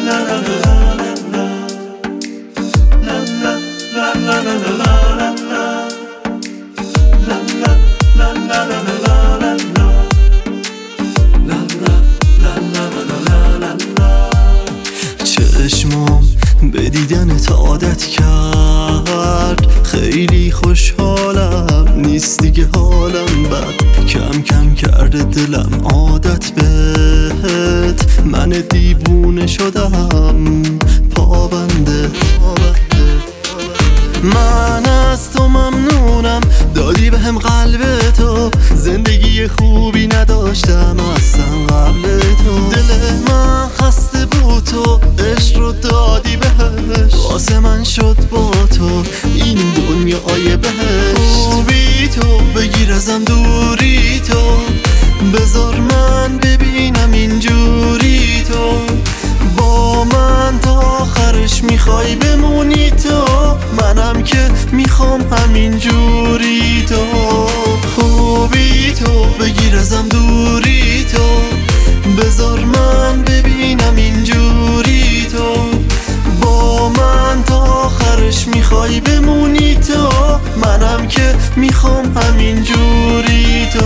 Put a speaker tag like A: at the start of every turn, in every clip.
A: چشمام به دیدنت عادت کرد، خیلی خوشحالم، نیست دیگه حالم بد، کم کم کرده دلم عادت بهت، من دیوونه شدم پابنده. من از تو ممنونم، دادی بهم قلب تو، زندگی خوبی نداشتم اصلا قبل تو، دل من خسته بود تو عشق رو دادی بهش، واسه من شد با تو این دنیای بهش. خوبی تو بگیر ازم دوری تو، بذار من ببینم اینجوری تو، با من تا آخرش میخوای بمونی تو، منم که میخوام همین جوری تو. خوبی تو بگیر ازم دوری تو، بذار من ببینم اینجوری تو، با من تا آخرش میخوای بمونی تو، منم که میخوام همین جوری تو.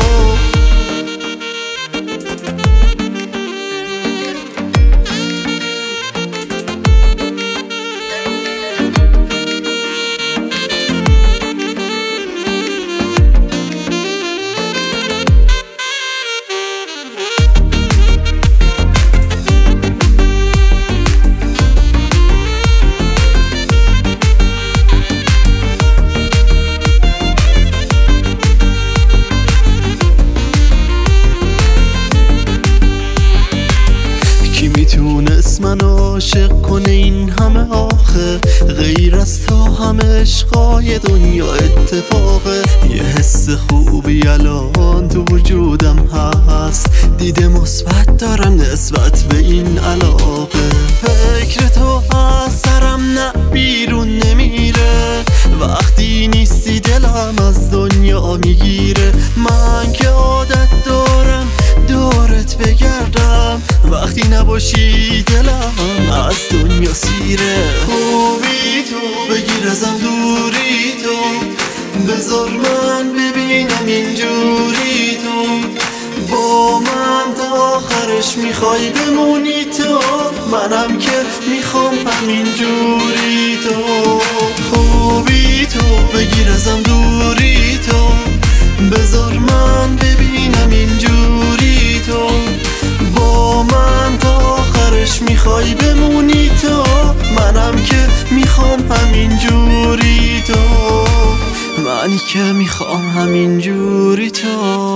A: میتونست من عاشق کنه این همه آخه، غیر از تو همه عشقای دنیا اتفاقه، یه حس خوبی الان تو وجودم هست، دیده مثبت دارم نسبت به این علاقه، فکر تو از سرم نه بیرون نمیره، وقتی نیستی دلم از دنیا میگیره، من که عادت دارم دورت بگردم، وقتی نباشی دلم از دنیا سیره. خوبی تو بگیر ازم دوری تو، بذار من ببینم اینجوری تو، با من تا آخرش میخوای بمونی تو، منم که میخوام همین جوری تو. خوبی تو بگیر ازم دوری تو، بذار من ببینم اینجوری تو، با من تا آخرش میخوای بمونی تو، منم که میخوام همین جوری تو، منی که میخوام همین جوری تو.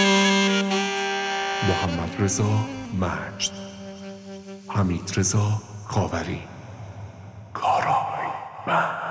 B: محمدرضا مجد، حمیدرضا خاوری، کارای من.